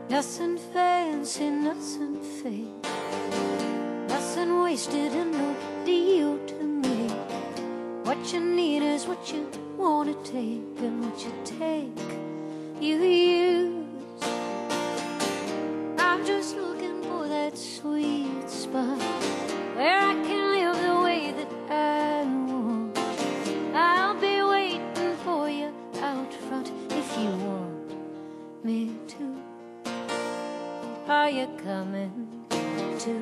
Nothing fancy, nothing fake, nothing wasted and no deal to make. What you need is what you want to take, and what you take, you use. I'm just looking for that sweet spot where I can live the way that I want. I'll be waiting for you out front if you want me to. Are you coming to?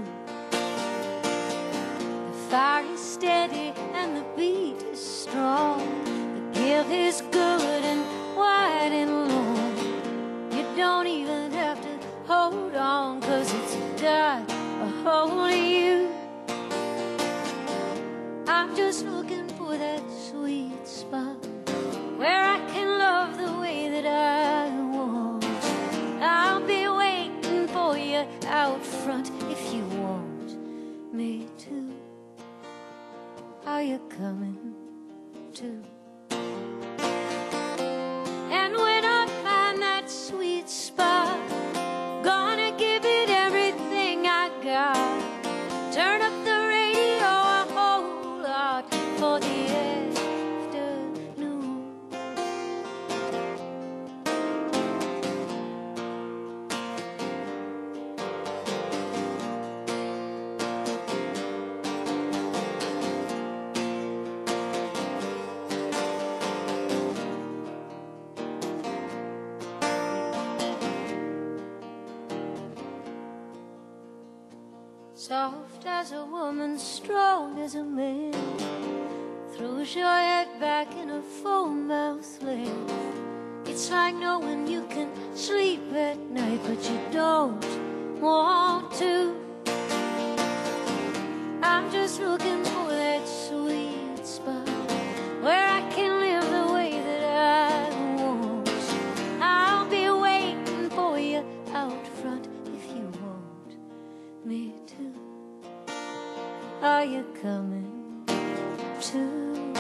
The fire is steady and the beat is strong. The give is good and wide and long. You don't even have to hold on, 'cause it's got a hold of you. I'm just looking for that sweet spot where I can love the way that I want. I'll be waiting for you out front if you want me to. Are you coming to? And when I find that sweet spot, gonna give it everything I got. Turn up the radio a whole lot for the afternoon. Soft as a woman, strong as a man, throws your head back in a full-mouth laugh. It's like knowing you can sleep at night, but you don't want to. I'm just looking for that sweet spot where I can live the way that I want. I'll be waiting for you out front if you want me to. Are you coming to?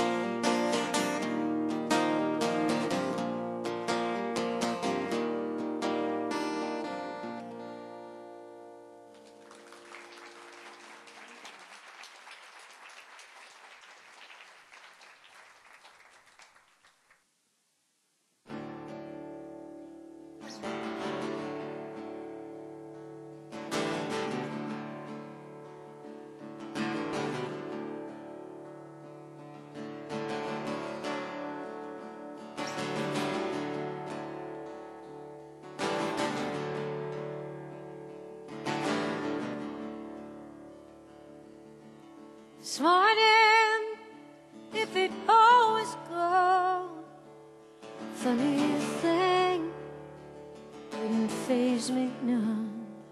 This morning, if it always goes, funny thing didn't faze me none.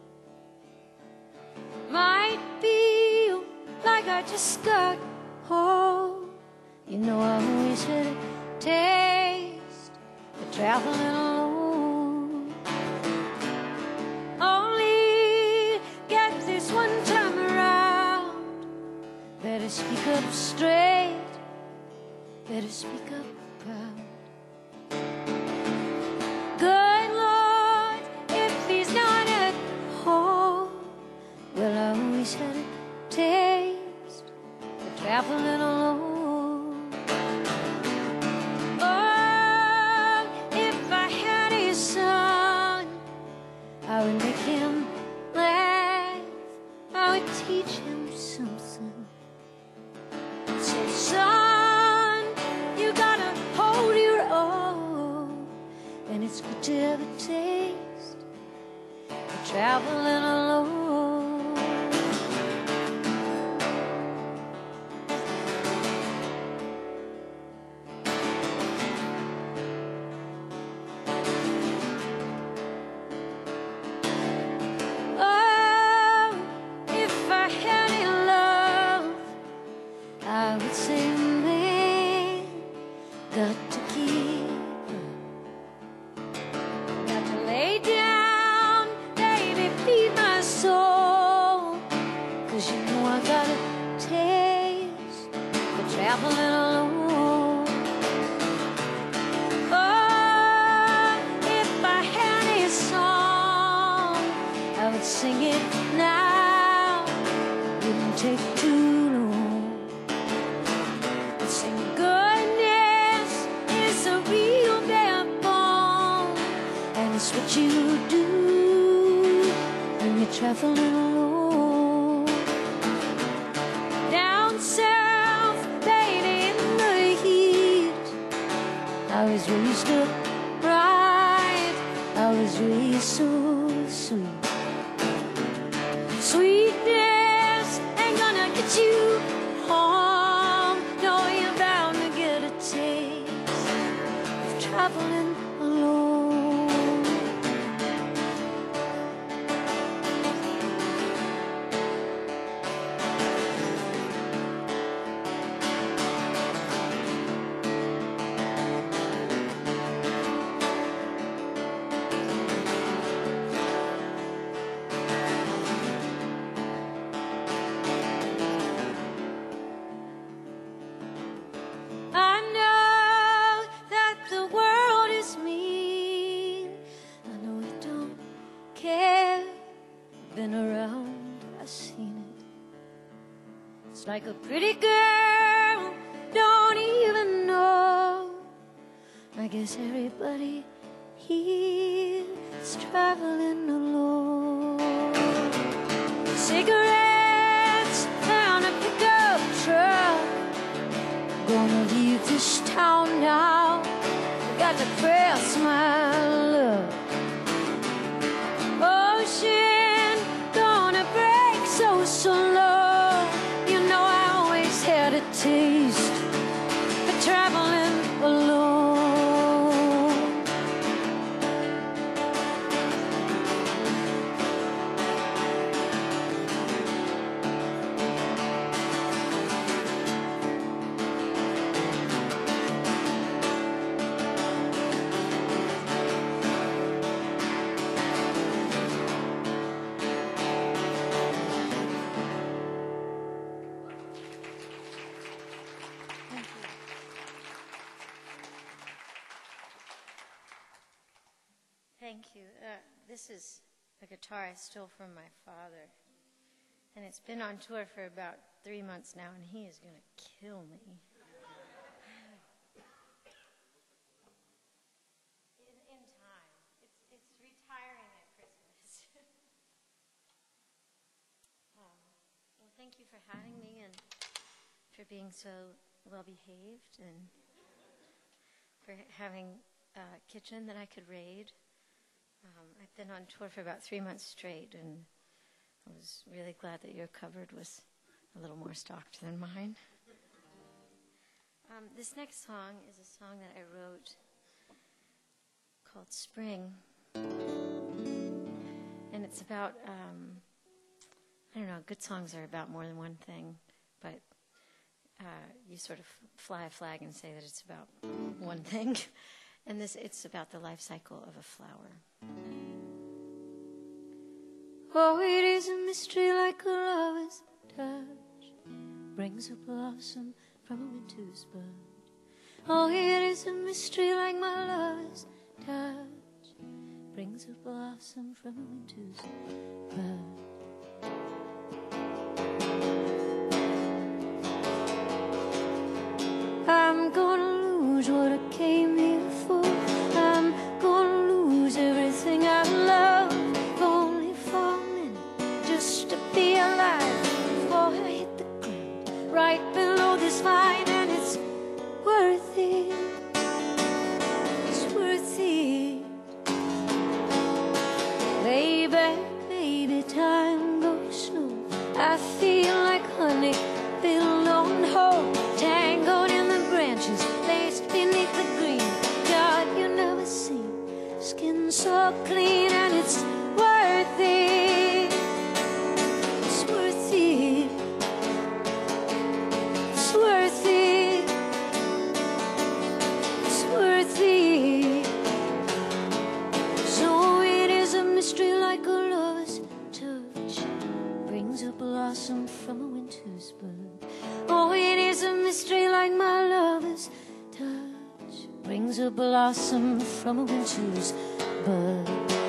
Might feel like I just got home. You know I always had a taste for traveling alone. Only get this one time around. Better speak up straight, better speak up proud. Good Lord, if he's not at home, well, I always had a taste for traveling alone. Oh, if I had his son, I would make him laugh, I would teach him something. Son, you gotta hold your own, and it's good to have a taste for traveling alone. Oh, if I had any love, I would say, man, got to keep her. Got to lay down, baby, feed my It's what you do when you're traveling alone. Down south, baby, in the heat, I was raised up right, I was raised so sweet. Sweetness ain't gonna get you home. No, you're bound to get a taste of traveling alone. Like a pretty girl, don't even know. I guess everybody here is traveling alone. Cigarettes down a pickup truck. Gonna leave this town now. Got to press my luck. Ocean gonna break so slow. Had a taste for traveling alone. Thank you. This is a guitar I stole from my father, and it's been on tour for about 3 months now, and he is going to kill me. In time. It's retiring at Christmas. Well, thank you for having me and for being so well-behaved and for having a kitchen that I could raid. I've been on tour for about 3 months straight, and I was really glad that your cupboard was a little more stocked than mine. This next song is a song that I wrote called Spring. And it's about, I don't know, good songs are about more than one thing, but you sort of fly a flag and say that it's about one thing. And it's about the life cycle of a flower. Oh, it is a mystery like a lover's touch brings a blossom from a winter's bud. Oh, it is a mystery like my lover's touch brings a blossom from a winter's bud. I'm gonna lose what I came here for. I'm gonna lose everything I love. Only for a minute, just to be alive before I hit the ground right below this vine. And it's worth it. It's worth it. Baby, baby, time goes slow. I feel like honey built on hope, tangled in the branches, laced beneath the green. God, you never seen skin so clean, and it's worth it. It's worth it. It's worth it. It's worth it. So it is a mystery like a lover's touch brings a blossom from a winter's bud. Oh, it is a mystery like my lover's touch brings a blossom from a winter's bud.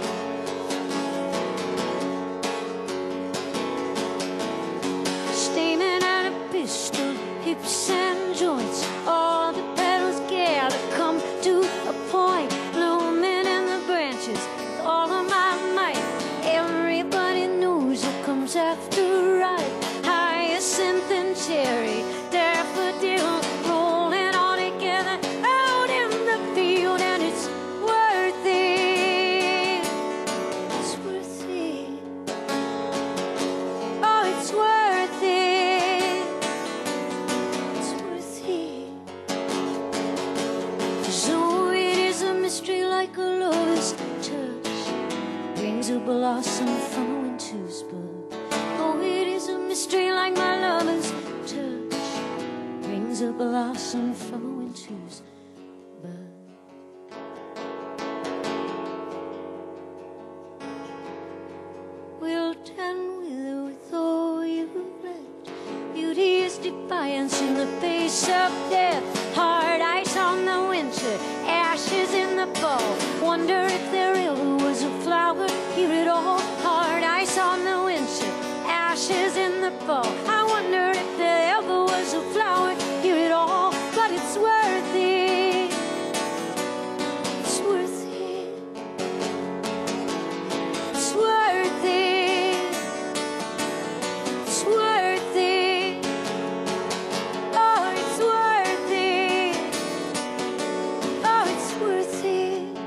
Steaming out a pistol, hips and joints, all the petals gather, come to a point, blooming in the branches, brings a blossom from a winter's bud. Oh, it is a mystery like my lover's touch brings a blossom from a winter's bud. With all you've left. Beauty is defiance in the face of death. Hard ice on the winter, ashes in the fall. Wonder if there ever was a flower here at all. Hard ice on the winter, ashes in the fall. I wonder if there ever was a flower here at all. But it's worth it. It's worth it. It's worth it. Worth it. Oh, it's worth it. Oh, it's worth it.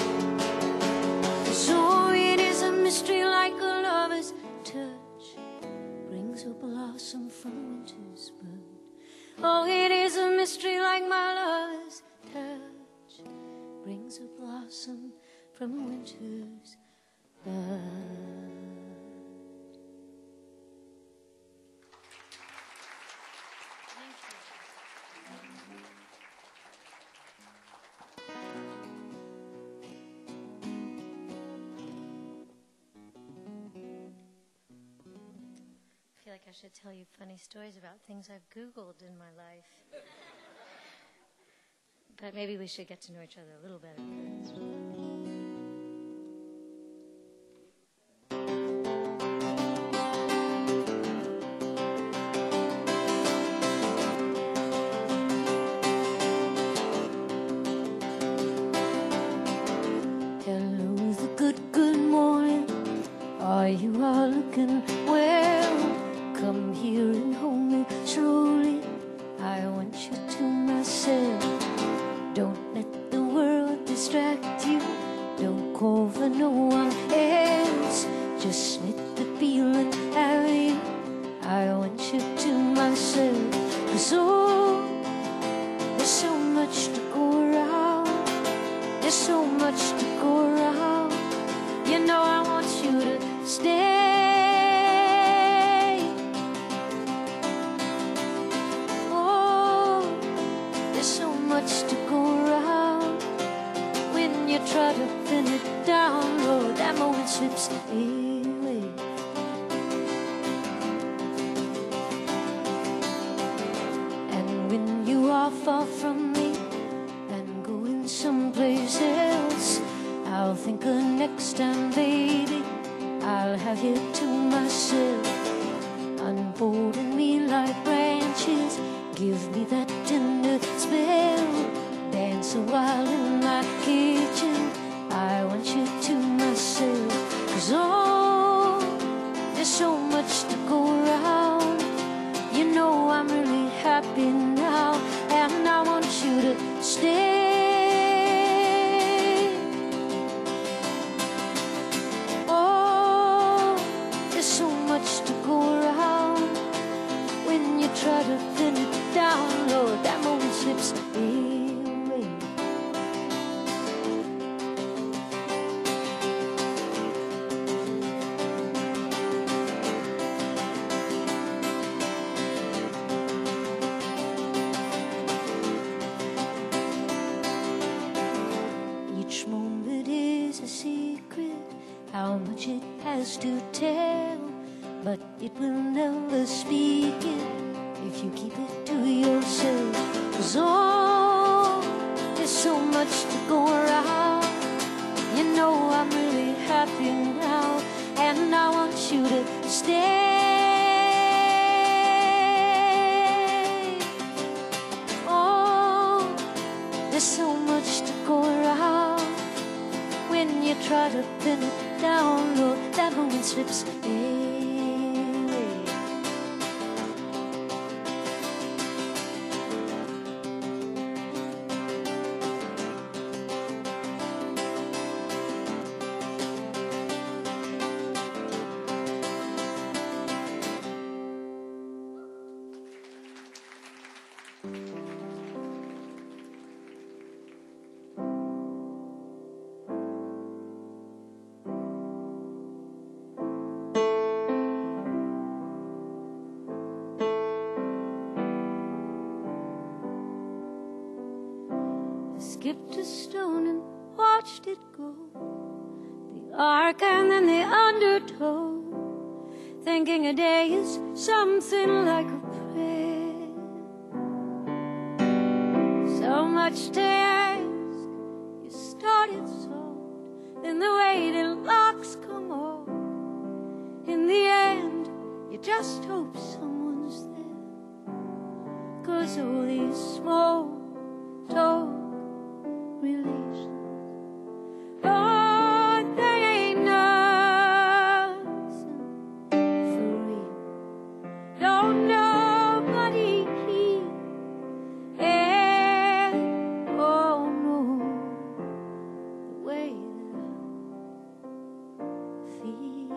So it is a mystery like a lover's touch brings a blossom from a winter's bud. Oh, it is a mystery like my lover's touch brings a blossom from a winter's bud. I feel like I should tell you funny stories about things I've Googled in my life. But maybe we should get to know each other a little better first. Hello, the good morning. Are you all looking well? Come here and hold me slowly. I want you to myself. Don't let the world distract you. Don't call for no one else. Just let the feeling have you. I want you to myself. 'Cause oh, there's so much to go around. There's so much to go around. You know I want you to stay. Oh, there's so much to go around. When you try to pin it down, Lord, that moment slips away. And when you are far from me and going someplace else, I'll think of next time, baby, I'll have you to myself. Unfolding me like branches, give me that tender spell. Dance a while in my kitchen, I want you to myself. 'Cause oh, there's so much to go around. You know I'm really happy now, and I want you to stay. To go around. When you try to pin it down, Lord, that moment slips away. Each moment is a secret, how much it has to tell. But it will never speak it if you keep it to yourself. 'Cause oh, there's so much to go around. You know I'm really happy now, and I want you to stay. Oh, there's so much to go around. When you try to pin it down, Lord, that moment slips away. skipped a stone and watched it go. The arc and then the undertow, thinking a day is something like a prayer. So much to ask, you started soft, then the weighted locks come off. In the end, you just hope someone's there, 'cause all these small talk relations, oh, they ain't nothing for real. Don't nobody here ever know the way that I feel.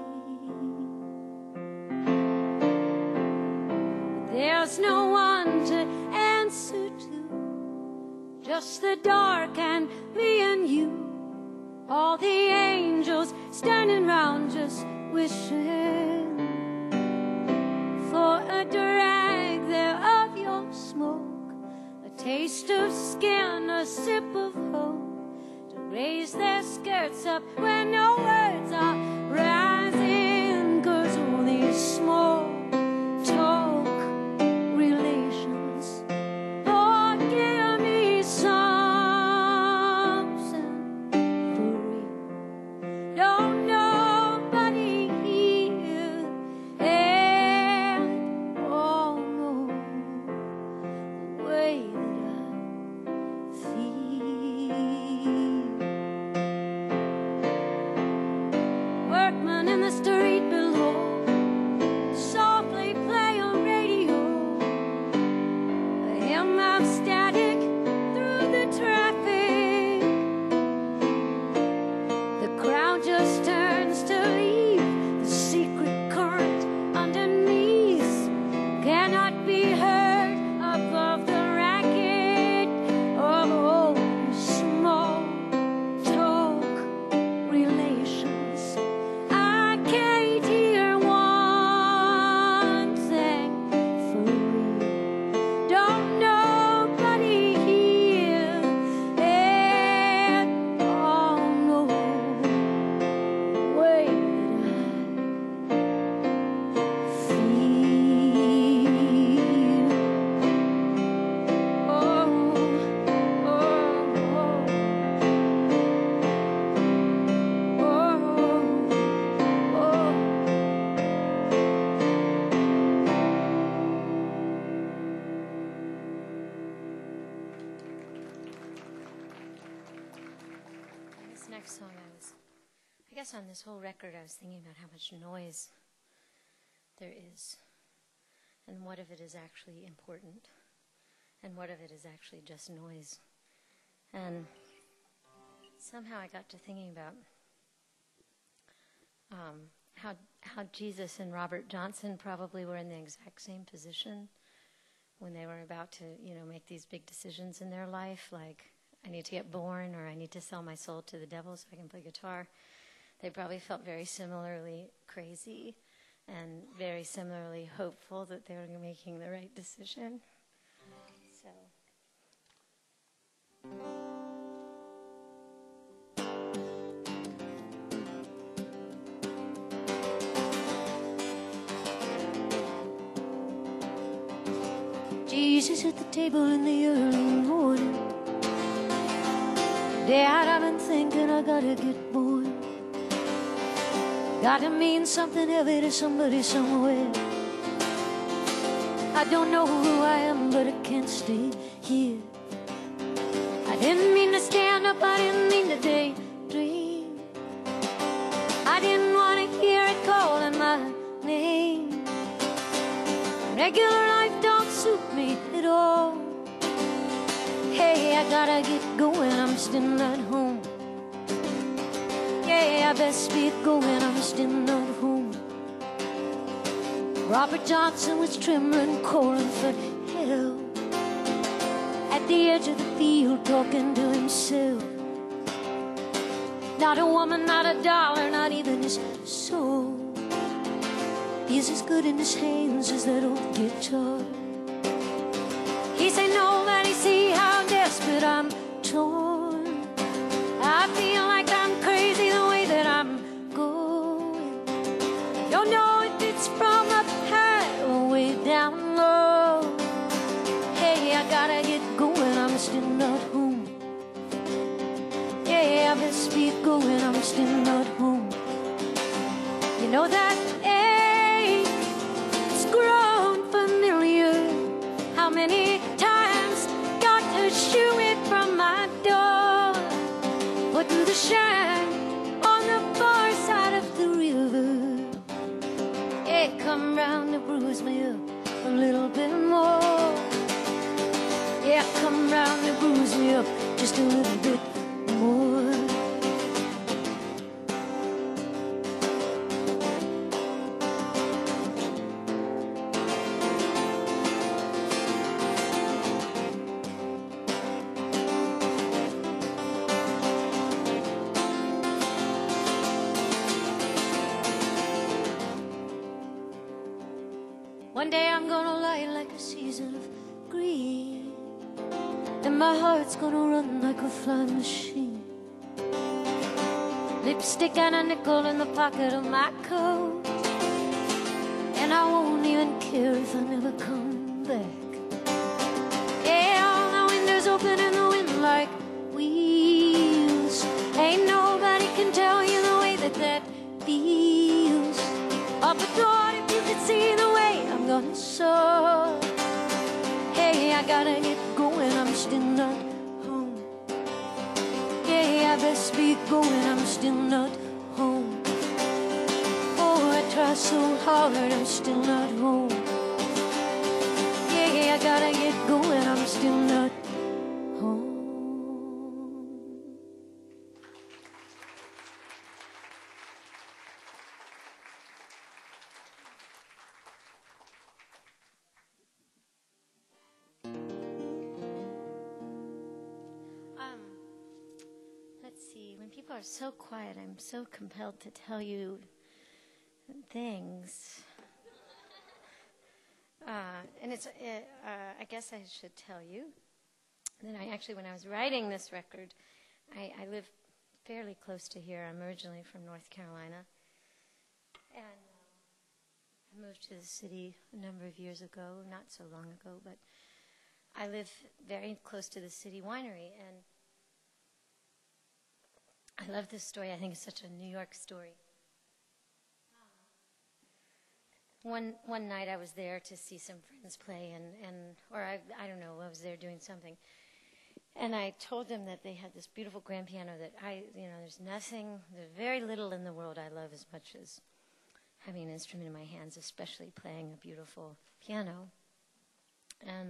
There's no one to answer to, just the dark and me and you. All the angels standing round just wishing for a drag there of your smoke, a taste of skin, a sip of hope, to raise their skirts up when no words are rising. 'Cause all these small talk relations, oh, give me something for real. Don't nobody here and all know the way that I feel. Workman in the street below, softly play a radio. Him of static through the traffic. The crowd just turns to leave. The secret current underneath cannot be heard above the racket of all small talk relations. I can't hear one thing for real. Don't nobody here and all know the way that I feel. Oh, oh, oh, oh, oh. This next song, I guess on this whole record, I was thinking about how much noise there is, and what of it is actually important, and what of it is actually just noise. And somehow I got to thinking about how Jesus and Robert Johnson probably were in the exact same position when they were about to, make these big decisions in their life, like I need to get born or I need to sell my soul to the devil so I can play guitar. They probably felt very similarly crazy and very similarly hopeful that they were making the right decision. So. Jesus at the table in the early morning. Dad, I've been thinking I gotta get born. Gotta mean something heavy to somebody somewhere. I don't know who I am, but I can't stay here. I didn't mean to stand up, I didn't mean to daydream. I didn't want to hear it calling my name. Regular life don't suit me at all. Hey, I gotta get going, I'm still not home. Yeah, I best be going, I'm still not home. Robert Johnson was trembling, calling for help at the edge of the field, talking to himself. Not a woman, not a dollar, not even his soul. He's as good in his hands as that old guitar. He said, nobody see how desperate I'm torn. going, I'm still not home. You know that ache, it's grown familiar. How many times got to shoo it from my door? Putting the shine on the far side of the river. Yeah, come round to bruise me up a little bit more. Yeah, come round to bruise me up just a little bit more. One day I'm gonna lie like a season of grief, and my heart's gonna run like a flying machine. Lipstick and a nickel in the pocket of my coat, and I won't even care if I never come back. Yeah, all the windows open in the wind like wheels. Ain't nobody can tell you the way that that feels. Up a door if you could see the way I'm gonna soar. Hey, I gotta get going, I'm still not home. Yeah, I best be going, I'm still not home. Oh, I try so hard, I'm still not home. Yeah, I gotta get going, I'm still not home. Let's see. When people are so quiet, I'm so compelled to tell you things. And it's, I guess I should tell you that I actually, when I was writing this record, I live fairly close to here. I'm originally from North Carolina. And I moved to the city a number of years ago, not so long ago, but I live very close to the city winery. And I love this story. I think it's such a New York story. One night I was there to see some friends play, or I don't know, I was there doing something. And I told them that they had this beautiful grand piano that there's very little in the world I love as much as having an instrument in my hands, especially playing a beautiful piano. And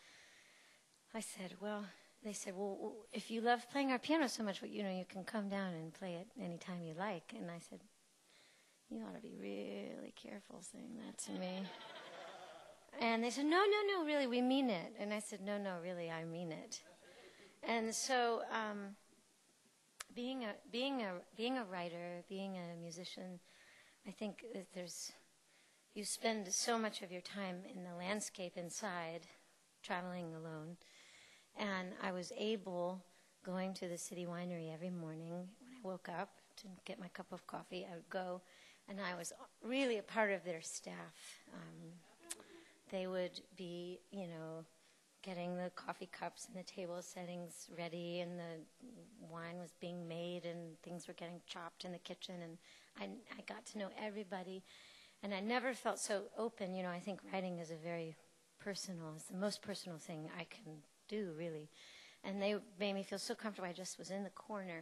they said, well, if you love playing our piano so much, you can come down and play it anytime you like. And I said, you ought to be really careful saying that to me. And they said, no, really, we mean it. And I said, no, really, I mean it. And so being a writer, being a musician, I think that you spend so much of your time in the landscape inside, traveling alone. And I was able, going to the city winery every morning when I woke up to get my cup of coffee, I would go, and I was really a part of their staff. They would be, getting the coffee cups and the table settings ready, and the wine was being made, and things were getting chopped in the kitchen, and I got to know everybody. And I never felt so open. I think writing is it's the most personal thing I can do, really. And they made me feel so comfortable. I just was in the corner,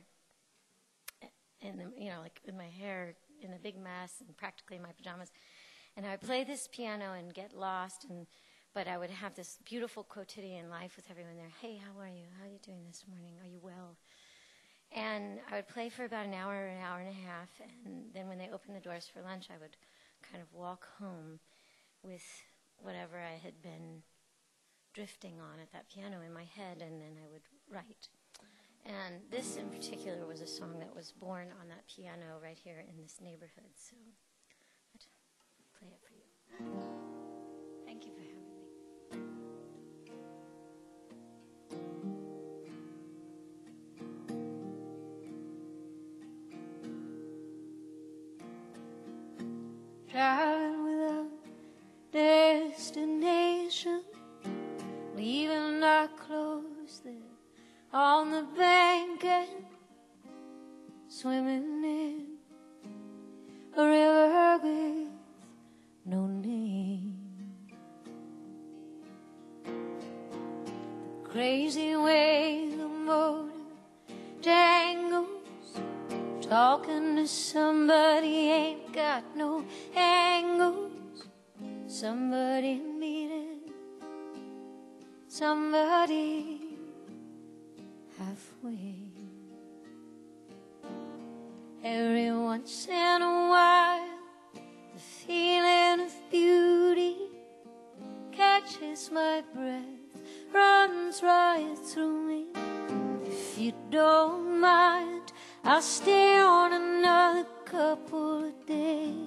like with my hair in a big mess and practically in my pajamas. And I would play this piano and get lost, but I would have this beautiful quotidian life with everyone there. Hey, how are you? How are you doing this morning? Are you well? And I would play for about an hour and a half, and then when they opened the doors for lunch, I would kind of walk home with whatever I had been drifting on at that piano in my head, and then I would write. And this in particular was a song that was born on that piano right here in this neighborhood, so I'd play it for you. Thank you for having me. Traveling without destination, leaving our clothes there on the bank, and swimming in a river with no name. The crazy way the motor tangles, talking to somebody ain't got no angles. Somebody meeting somebody halfway. Every once in a while, the feeling of beauty catches my breath, runs right through me. If you don't mind, I'll stay on another couple of days.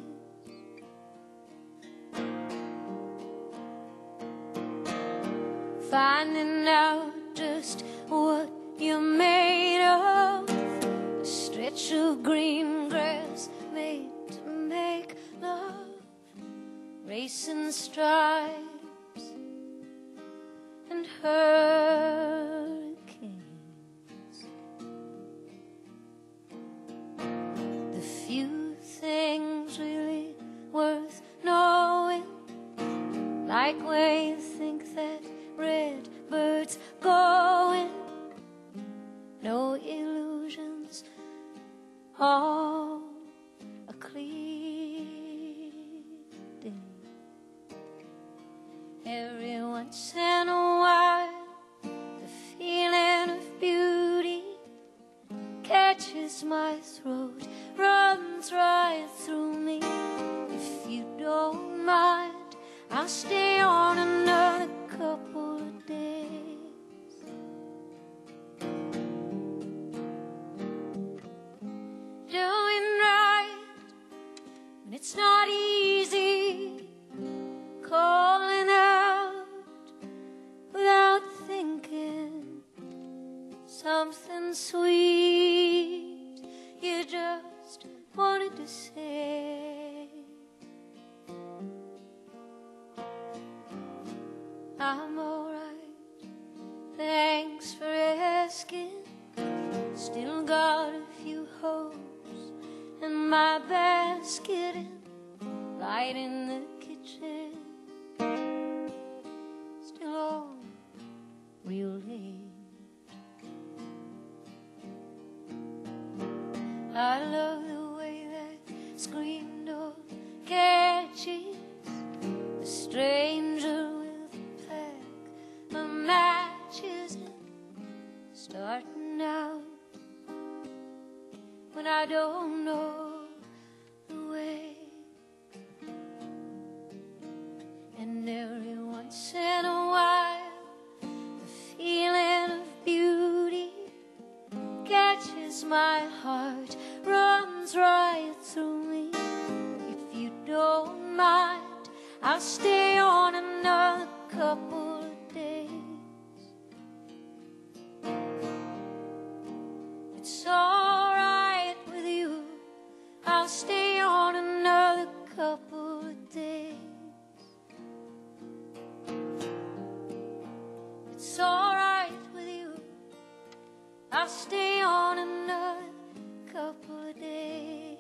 Finding out just what you're made of, a stretch of green grass made to make love, racing stripes and hurricanes. The few things really worth knowing, like where you think that red birds going, no illusions, all a clear day. Every once in a while, the feeling of beauty catches my throat, runs right through me. If you don't mind, I'll stay on another couple of days. Doing right when it's not easy, calling out without thinking, something sweet you just wanted to say. I'm alright, thanks for asking. Still got a few holes in my basket, and light in the kitchen, still all real late. I love the way that screen door catches a stranger with a pack of matches, and starting out when I don't know the way. And every once in a while, the feeling of beauty catches my heart, runs right through me. If you don't mind, I'll stay on another couple of days. It's alright with you, I'll stay on another couple of days. It's alright with you, I'll stay on another couple of days.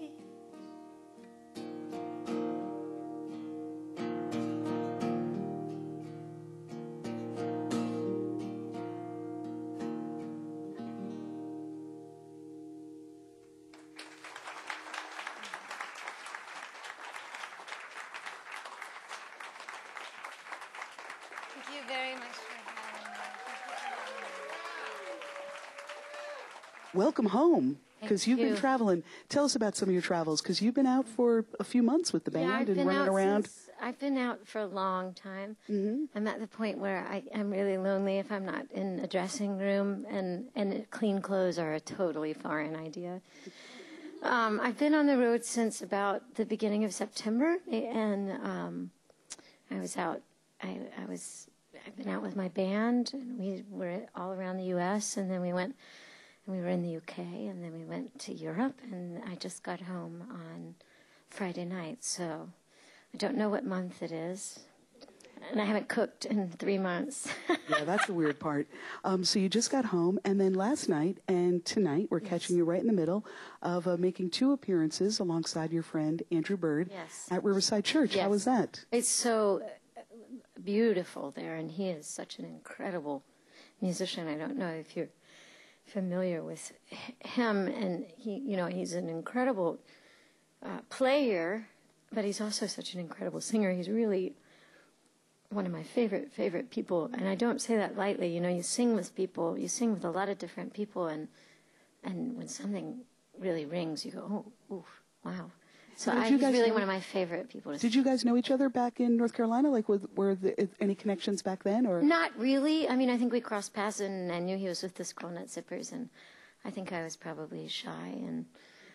Thank you very much for having me. Welcome home, because Thank you've been you. traveling. Tell us about some of your travels, because you've been out for a few months with the band and running around. I've been out for a long time. I'm at the point where I'm really lonely if I'm not in a dressing room, and clean clothes are a totally foreign idea. I've been on the road since about the beginning of September, and I've been out with my band, and we were all around the U.S., and then we were in the UK, and then we went to Europe, and I just got home on Friday night, so I don't know what month it is. And I haven't cooked in 3 months. Yeah, that's the weird part. So you just got home, and then last night and tonight we're catching you right in the middle of making 2 appearances alongside your friend Andrew Bird at Riverside Church. Yes. How was that? It's so beautiful there, and he is such an incredible musician. I don't know if you're familiar with him, and he's an incredible player, but he's also such an incredible singer. He's really one of my favorite people, and I don't say that lightly. You sing with people, you sing with a lot of different people, and when something really rings, you go, oh, oof, wow. So he's really one of my favorite people to sing. Did you guys know each other back in North Carolina? Like, were there any connections back then, or? Not really. I mean, I think we crossed paths, and I knew he was with the Squirrel Nut Zippers, and I think I was probably shy, and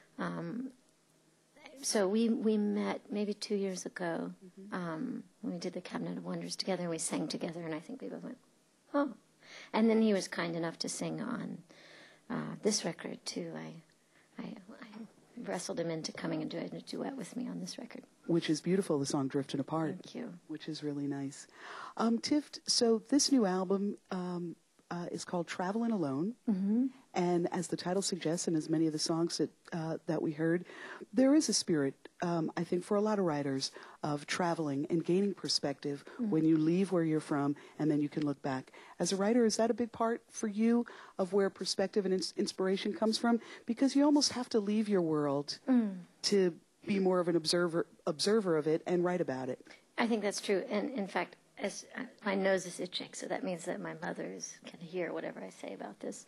so we met maybe 2 years ago when we did the Cabinet of Wonders together, and we sang together, and I think we both went, oh. And then he was kind enough to sing on this record, too. I wrestled him into coming and doing a duet with me on this record. Which is beautiful, the song Drifting Apart. Thank you. Which is really nice. Tiff, so this new album is called Traveling Alone. Mm-hmm. And as the title suggests, and as many of the songs that we heard, there is a spirit, I think, for a lot of writers of traveling and gaining perspective when you leave where you're from and then you can look back. As a writer, is that a big part for you of where perspective and inspiration comes from? Because you almost have to leave your world to be more of an observer of it and write about it. I think that's true. And in fact, as my nose is itching, so that means that my mothers can hear whatever I say about this.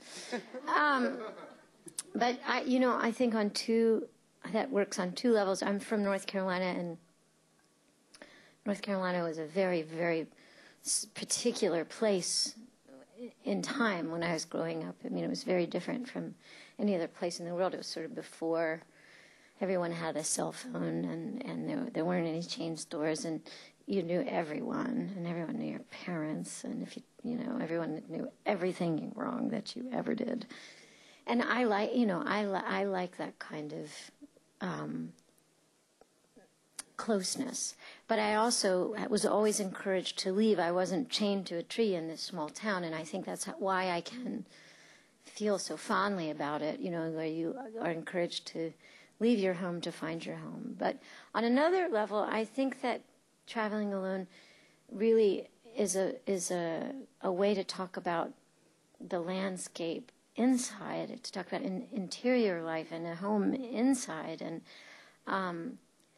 But I think that works on 2 levels. I'm from North Carolina, and North Carolina was a very, very particular place in time when I was growing up. I mean, it was very different from any other place in the world. It was sort of before everyone had a cell phone, and there weren't any chain stores, and you knew everyone, and everyone knew your parents, and if everyone knew everything wrong that you ever did. And I like that kind of closeness. But I also was always encouraged to leave. I wasn't chained to a tree in this small town, and I think that's why I can feel so fondly about it, where you are encouraged to leave your home to find your home. But on another level, I think that Traveling Alone really is a way to talk about the landscape inside, to talk about interior life and a home inside. And I'm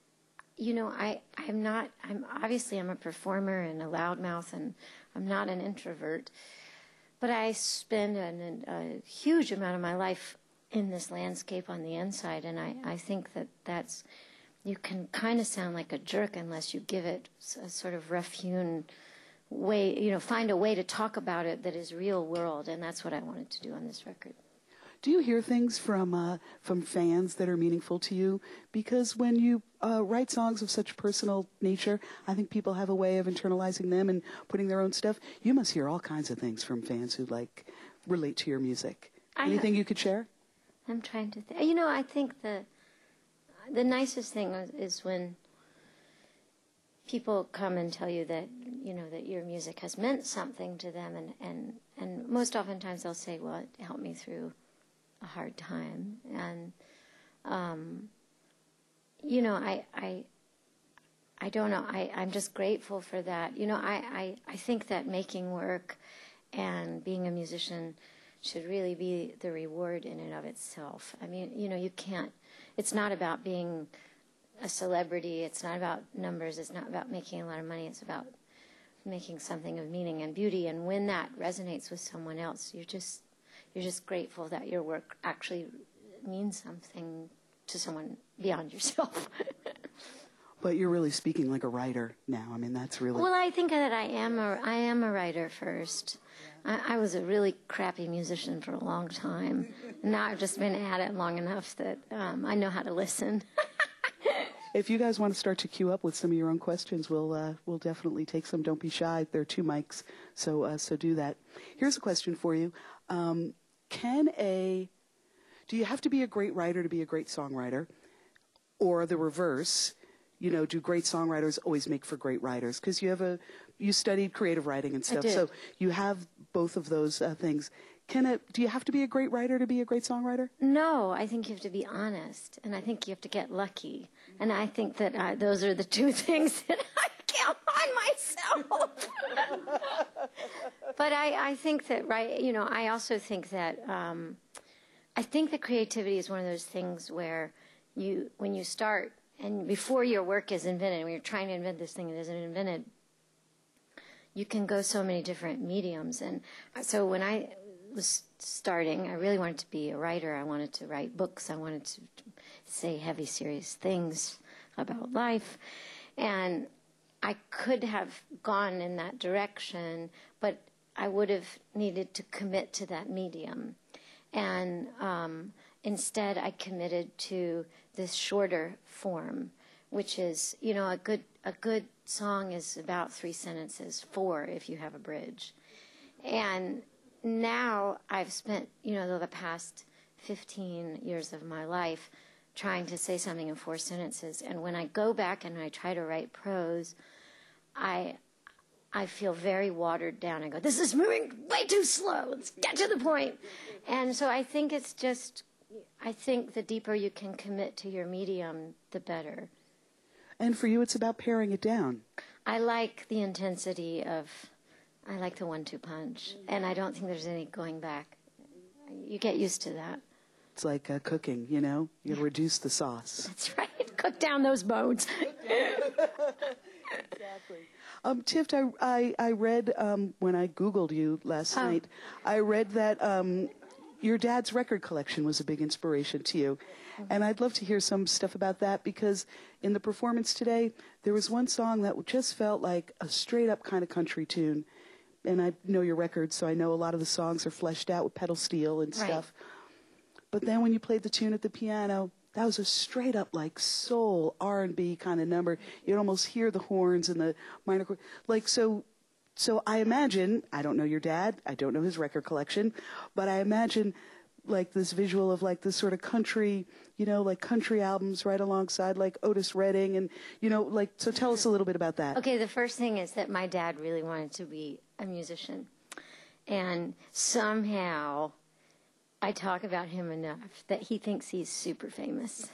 a performer and a loudmouth, and I'm not an introvert, but I spend a huge amount of my life in this landscape on the inside, and I think that's, you can kind of sound like a jerk unless you give it a sort of rough-hewn way, find a way to talk about it that is real world, and that's what I wanted to do on this record. Do you hear things from fans that are meaningful to you? Because when you write songs of such personal nature, I think people have a way of internalizing them and putting their own stuff. You must hear all kinds of things from fans who relate to your music. Anything you could share? I'm trying to think. I think the nicest thing is when people come and tell you that that your music has meant something to them, and most oftentimes they'll say, well, it helped me through a hard time, and I don't know, I'm just grateful for that. I think that making work and being a musician should really be the reward in and of itself. I mean, you can't, it's not about being a celebrity, it's not about numbers, it's not about making a lot of money, it's about making something of meaning and beauty. And when that resonates with someone else, you're just grateful that your work actually means something to someone beyond yourself. But you're really speaking like a writer now. I mean, that's really... Well, I think that I am a writer first. I was a really crappy musician for a long time. And now I've just been at it long enough that I know how to listen. If you guys want to start to queue up with some of your own questions, we'll definitely take some. Don't be shy. There are 2 mics, so do that. Here's a question for you. Do you have to be a great writer to be a great songwriter? Or the reverse, do great songwriters always make for great writers? Because you studied creative writing and stuff, so you have both of those things. Do you have to be a great writer to be a great songwriter? No, I think you have to be honest, and I think you have to get lucky. And I think that those are the two things that I can't find myself. But I think that, I also think that, I think that creativity is one of those things where when you start, and before your work is invented, when you're trying to invent this thing that isn't invented, you can go so many different mediums. And so when I was starting, I really wanted to be a writer. I wanted to write books. I wanted to say heavy, serious things about life. And I could have gone in that direction, but I would have needed to commit to that medium. And instead, I committed to this shorter form, which is, a good song is about 3 sentences, 4 if you have a bridge. And now I've spent, the past 15 years of my life trying to say something in 4 sentences. And when I go back and I try to write prose, I feel very watered down. I go, this is moving way too slow. Let's get to the point. And so I think I think the deeper you can commit to your medium, the better. And for you, it's about paring it down. I like the intensity I like the 1-2 punch. And I don't think there's any going back. You get used to that. It's like cooking, you reduce the sauce. That's right. Cook down those bones. Exactly. Tift, I read when I Googled you last night, I read that your dad's record collection was a big inspiration to you. And I'd love to hear some stuff about that, because in the performance today, there was one song that just felt like a straight-up kind of country tune. And I know your records, so I know a lot of the songs are fleshed out with pedal steel and stuff. But then when you played the tune at the piano, that was a straight-up like soul R&B kind of number. You'd almost hear the horns and the minor chord. So I imagine, I don't know your dad, I don't know his record collection, but I imagine like this visual of like this sort of country, like country albums right alongside like Otis Redding and, so tell us a little bit about that. Okay, the first thing is that my dad really wanted to be a musician. And somehow I talk about him enough that he thinks he's super famous.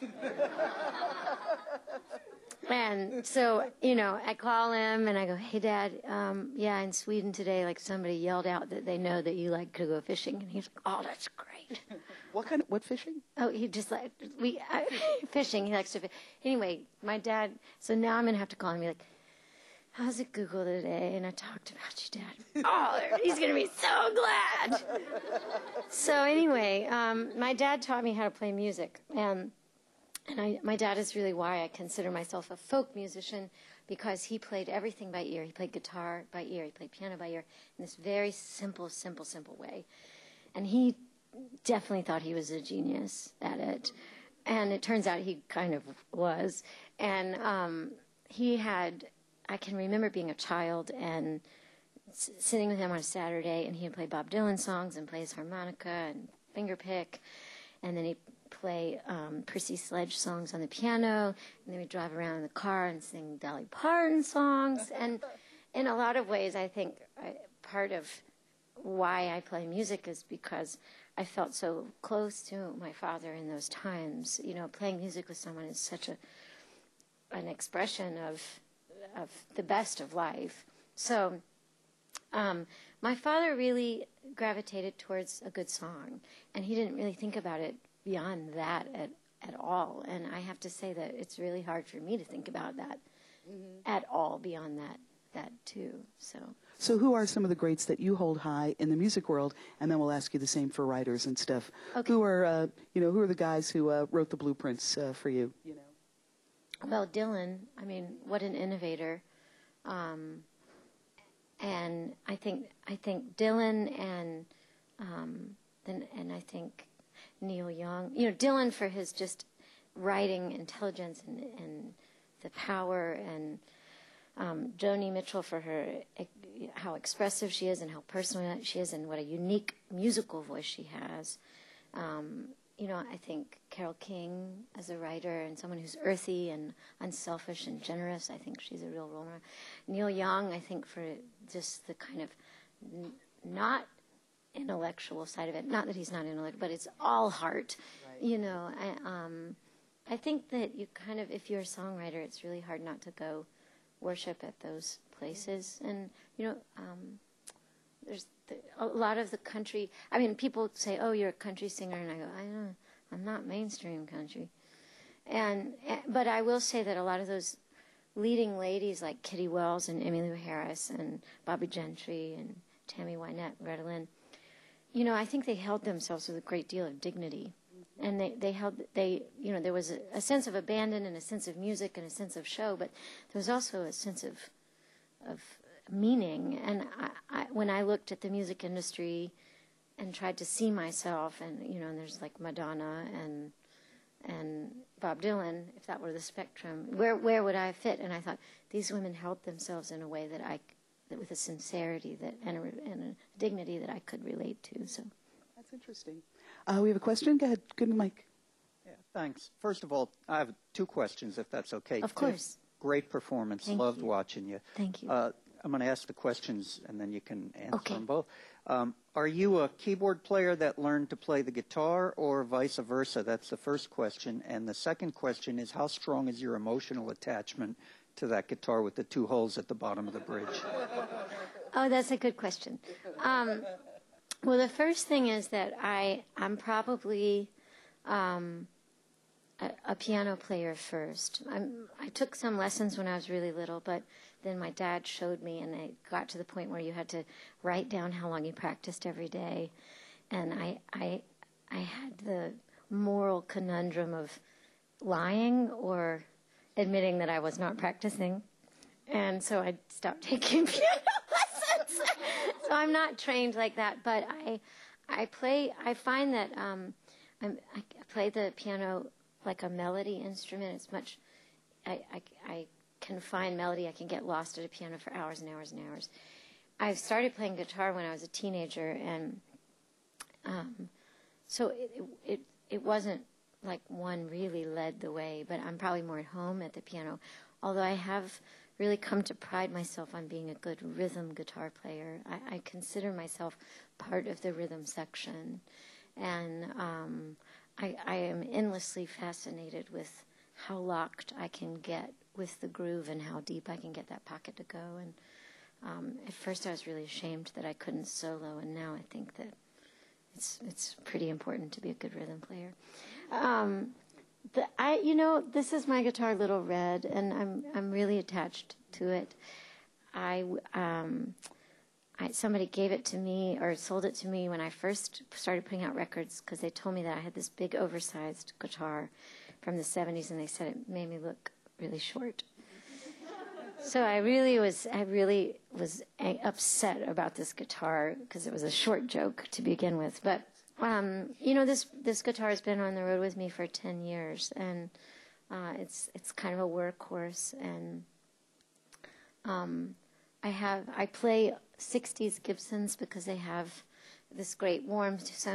And so, I call him and I go, hey, Dad, in Sweden today, like somebody yelled out that they know that you like to go fishing. And he's like, oh, that's great. What fishing? Oh, he just fishing. He likes to fish. Anyway, my dad, so now I'm going to have to call him and be like, how's it Google today? And I talked about you, Dad. Oh, he's going to be so glad. So anyway, my dad taught me how to play music. My dad is really why I consider myself a folk musician, because he played everything by ear. He played guitar by ear. He played piano by ear in this very simple way. And he definitely thought he was a genius at it. And it turns out he kind of was. And I can remember being a child and sitting with him on a Saturday, and he would play Bob Dylan songs and play his harmonica and fingerpick. And then he'd play Percy Sledge songs on the piano, and then we'd drive around in the car and sing Dolly Parton songs. And in a lot of ways, I think part of why I play music is because I felt so close to my father in those times. Playing music with someone is such an expression of the best of life. So my father really gravitated towards a good song, and he didn't really think about it beyond that at all. And I have to say that it's really hard for me to think about that at all beyond that too. So who are some of the greats that you hold high in the music world? And then we'll ask you the same for writers and stuff. Okay. Who are the guys who wrote the blueprints for you? Well, Dylan, what an innovator. And I think Dylan and I think Neil Young. Dylan for his just writing intelligence and the power, and Joni Mitchell for her how expressive she is and how personal she is and what a unique musical voice she has. I think Carole King as a writer and someone who's earthy and unselfish and generous, I think she's a real role model. Neil Young, I think, for just the kind of not intellectual side of it, not that he's not intellectual, but it's all heart. Right. I think that you kind of, if you're a songwriter, it's really hard not to go worship at those places. And, there's a lot of the country, people say, oh, you're a country singer, and I go, I don't know, I'm not mainstream country. But I will say that a lot of those leading ladies like Kitty Wells and Emmylou Harris and Bobby Gentry and Tammy Wynette, Greta Lynn, I think they held themselves with a great deal of dignity. And there was a sense of abandon and a sense of music and a sense of show, but there was also a sense of meaning. And when I looked at the music industry and tried to see myself, and there's like Madonna and Bob Dylan, if that were the spectrum, where would I fit? And I thought these women held themselves in a way that with a sincerity and a dignity that I could relate to. So that's interesting. We have a question. Go ahead. Good mic. Yeah, thanks. First of all, I have 2 questions, if that's okay. Of course. Great performance. Thank Loved you. watching you. Thank you. I'm going to ask the questions, and then you can answer them Okay. both. Are you a keyboard player that learned to play the guitar, or vice versa? That's the first question. And the second question is, how strong is your emotional attachment to that guitar with the 2 holes at the bottom of the bridge? Oh, that's a good question. Well, the first thing is that I'm probably a piano player first. I took some lessons when I was really little, but then my dad showed me, and it got to the point where you had to write down how long you practiced every day. And I had the moral conundrum of lying or admitting that I was not practicing. And so I stopped taking piano lessons. So I'm not trained like that, but I find that I play the piano like a melody instrument. It's much, I can find melody. I can get lost at a piano for hours and hours and hours. I started playing guitar when I was a teenager, and so it wasn't like one really led the way, but I'm probably more at home at the piano, although I have really come to pride myself on being a good rhythm guitar player. I consider myself part of the rhythm section, and I am endlessly fascinated with how locked I can get with the groove and how deep I can get that pocket to go. And at first I was really ashamed that I couldn't solo, and now I think that it's pretty important to be a good rhythm player. This is my guitar, Little Red, and I'm really attached to it. Somebody gave it to me or sold it to me when I first started putting out records, because they told me that I had this big oversized guitar from the 70s, and they said it made me look really short. So I really was upset about this guitar because it was a short joke to begin with. But this guitar has been on the road with me for 10 years, and it's kind of a workhorse. And I play 60s Gibsons because they have this great warm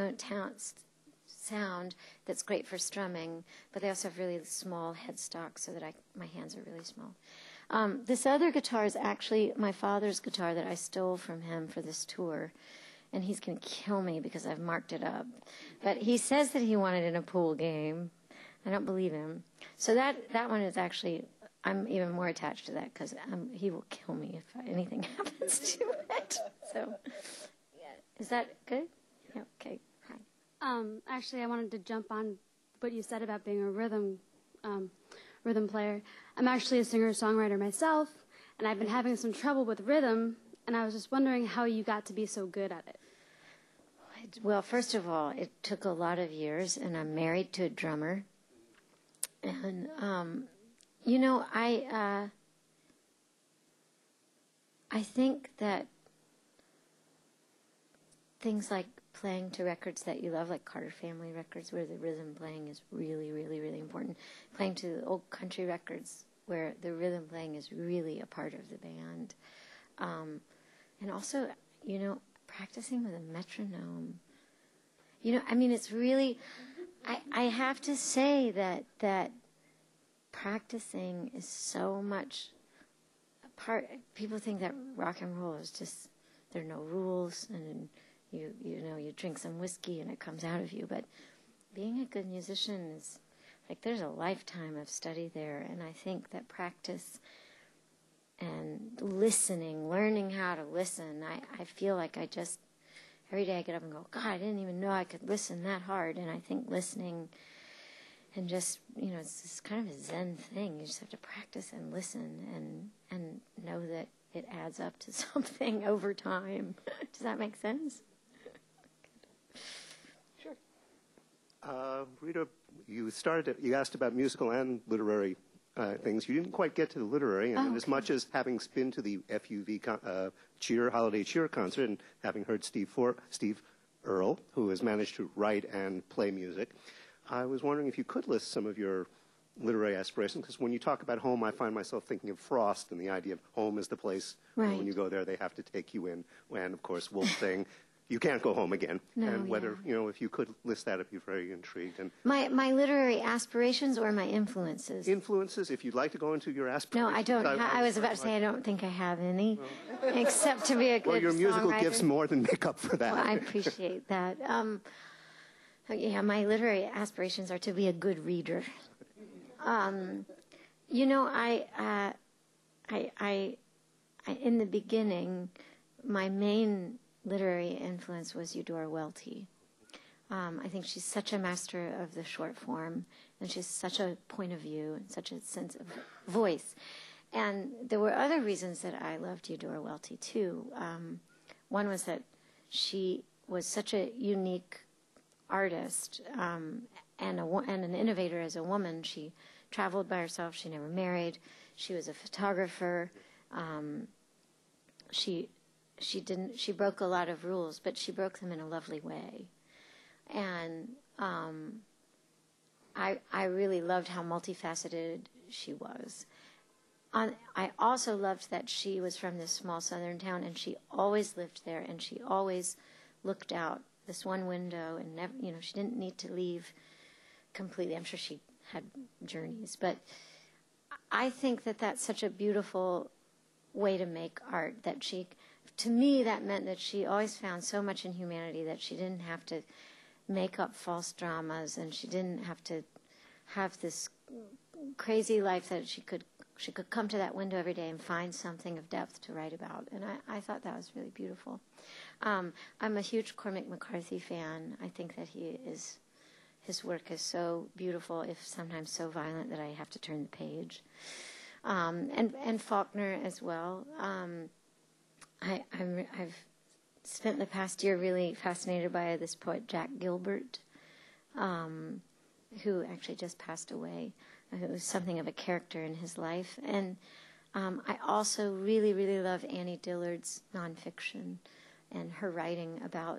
sound that's great for strumming, but they also have really small headstocks so that my hands are really small. This other guitar is actually my father's guitar that I stole from him for this tour, and he's going to kill me because I've marked it up. But he says that he wanted it in a pool game. I don't believe him. So that one is actually, I'm even more attached to that because he will kill me if anything happens to it. So, yeah. Is that good? Yeah, okay. Hi. Actually, I wanted to jump on what you said about being a rhythm player. I'm actually a singer-songwriter myself, and I've been having some trouble with rhythm, and I was just wondering how you got to be so good at it. Well, first of all, it took a lot of years, and I'm married to a drummer. And, I think that things like playing to records that you love, like Carter Family records, where the rhythm playing is really, really, really important. Playing to old country records where the rhythm playing is really a part of the band. And also, practicing with a metronome. It's really, I have to say that practicing is so much a part. People think that rock and roll is just, there are no rules, and you drink some whiskey and it comes out of you. But being a good musician is like, there's a lifetime of study there, and I think that practice and listening, learning how to listen, I feel like I just, every day I get up and go, God, I didn't even know I could listen that hard. And I think listening and just, it's this kind of a Zen thing. You just have to practice and listen and know that it adds up to something over time. Does that make sense? Sure. Rita, you asked about musical and literary things. You didn't quite get to the literary, and as much as having been to the FUV holiday cheer concert and having heard Steve Earle, who has managed to write and play music, I was wondering if you could list some of your literary aspirations, because when you talk about home, I find myself thinking of Frost and the idea of home is the place where when you go there, they have to take you in. And, of course, Wolf saying, you can't go home again. No, and whether, if you could list that, I'd be very intrigued. And my literary aspirations or my influences? Influences, if you'd like to go into your aspirations. No, I don't. I was about to say I don't think I have any, except to be a good Well, your musical songwriter. gifts more than make up for that. Well, I appreciate that. My literary aspirations are to be a good reader. I in the beginning, my main literary influence was Eudora Welty. I think she's such a master of the short form, and she's such a point of view and such a sense of voice. And there were other reasons that I loved Eudora Welty, too. One was that she was such a unique artist and an innovator as a woman. She traveled by herself. She never married. She was a photographer. She broke a lot of rules, but she broke them in a lovely way. And I really loved how multifaceted she was. I also loved that she was from this small southern town, and she always lived there, and she always looked out this one window, and never, she didn't need to leave completely. I'm sure she had journeys, but I think that that's such a beautiful way to make art, that to me, that meant that she always found so much in humanity that she didn't have to make up false dramas, and she didn't have to have this crazy life, that she could come to that window every day and find something of depth to write about. And I thought that was really beautiful. I'm a huge Cormac McCarthy fan. I think that his work is so beautiful, if sometimes so violent that I have to turn the page. And Faulkner as well. I've spent the past year really fascinated by this poet Jack Gilbert, who actually just passed away. It was something of a character in his life. And I also really, really love Annie Dillard's nonfiction and her writing about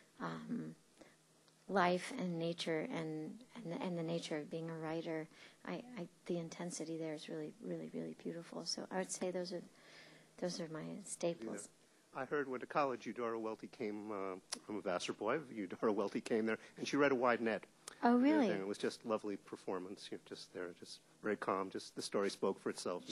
life and nature and the nature of being a writer. The intensity there is really, really, really beautiful. So I would say those are my staples. I heard when to college, Eudora Welty came from a Vassar boy. Eudora Welty came there, and she read A Wide Net. Oh, really? And it was just lovely performance. Just there, just very calm. Just the story spoke for itself.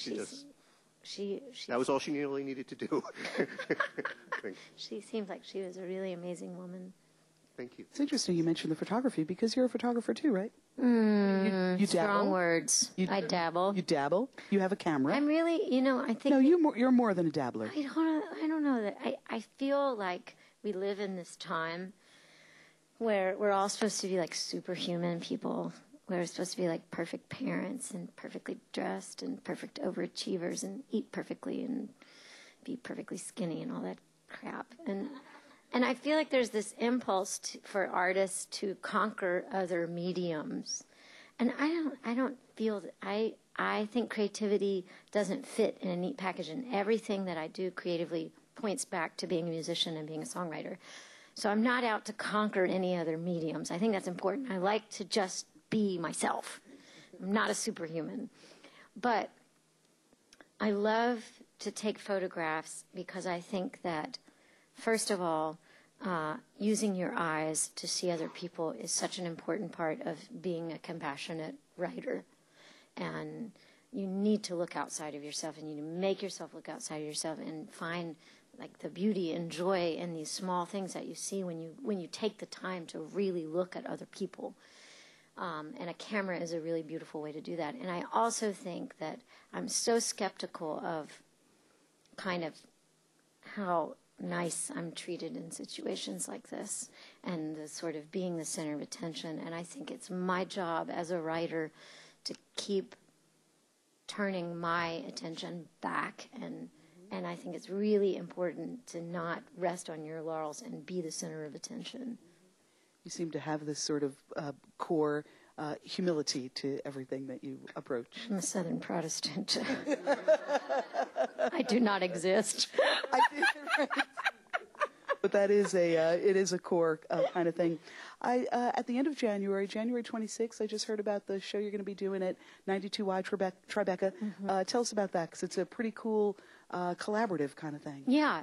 That was all she really needed to do. She seemed like she was a really amazing woman. Thank you. It's interesting you mentioned the photography, because you're a photographer too, right? You dabble? Strong words. I dabble. You dabble? You have a camera? I'm really, I think... No, you're more than a dabbler. I don't know that. I feel like we live in this time where we're all supposed to be like superhuman people. We're supposed to be like perfect parents and perfectly dressed and perfect overachievers and eat perfectly and be perfectly skinny and all that crap. And I feel like there's this impulse for artists to conquer other mediums. And I don't feel that. I think creativity doesn't fit in a neat package, and everything that I do creatively points back to being a musician and being a songwriter. So I'm not out to conquer any other mediums. I think that's important. I like to just be myself. I'm not a superhuman. But I love to take photographs because I think that, first of all, using your eyes to see other people is such an important part of being a compassionate writer. And you need to look outside of yourself, and you need to make yourself look outside of yourself and find like the beauty and joy in these small things that you see when you take the time to really look at other people. And a camera is a really beautiful way to do that. And I also think that I'm so skeptical of kind of how nice I'm treated in situations like this, and the sort of being the center of attention. And I think it's my job as a writer to keep turning my attention back, and I think it's really important to not rest on your laurels and be the center of attention. You seem to have this sort of core humility to everything that you approach. I'm a Southern Protestant. I do not exist. But that is it is a core kind of thing. At the end of January 26th, I just heard about the show you're going to be doing at 92Y Tribeca. Mm-hmm. Tell us about that, because it's a pretty cool collaborative kind of thing. Yeah,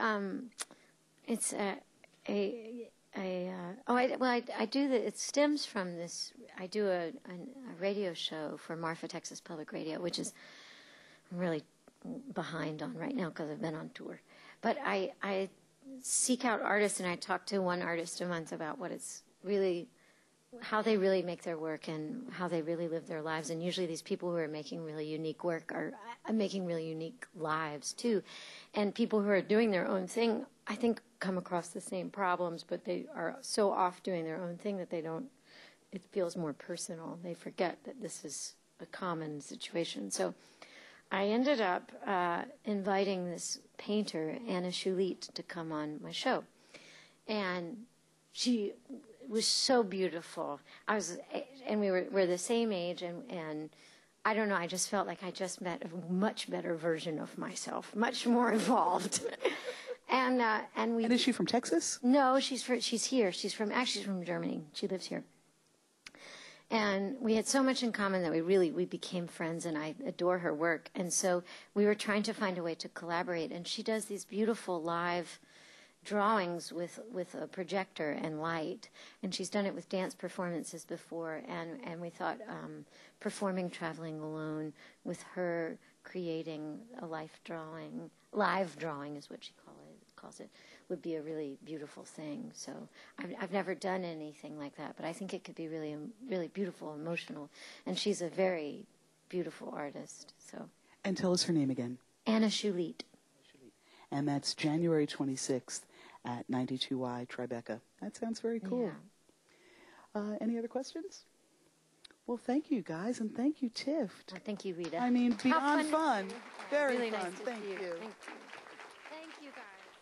I do that. It stems from this. I do a radio show for Marfa, Texas Public Radio, which is I'm really behind on right now because I've been on tour. But I seek out artists, and I talk to one artist a month about what it's really, how they really make their work and how they really live their lives. And usually these people who are making really unique work are making really unique lives too. And people who are doing their own thing, I think, come across the same problems, but they are so off doing their own thing that they don't, it feels more personal. They forget that this is a common situation. So I ended up inviting this painter, Anna Shulit, to come on my show. And she was so beautiful. And we're the same age, and I don't know, I just felt like I just met a much better version of myself, much more evolved. And is she from Texas? No, she's here. She's from Germany. She lives here. And we had so much in common that we became friends, and I adore her work. And so we were trying to find a way to collaborate. And she does these beautiful live drawings with a projector and light. And she's done it with dance performances before. And we thought performing Traveling Alone with her creating a live drawing is what she calls it, would be a really beautiful thing. So I've never done anything like that, but I think it could be really, really beautiful, emotional. And she's a very beautiful artist. So. And tell us her name again. Anna Shulit. And that's January 26th at 92Y Tribeca. That sounds very cool. Yeah. Any other questions? Well, thank you, guys, and thank you, Tiff. Well, thank you, Rita. I mean, beyond fun. Very really fun. Nice to thank see you. Thank you. Thank you, guys.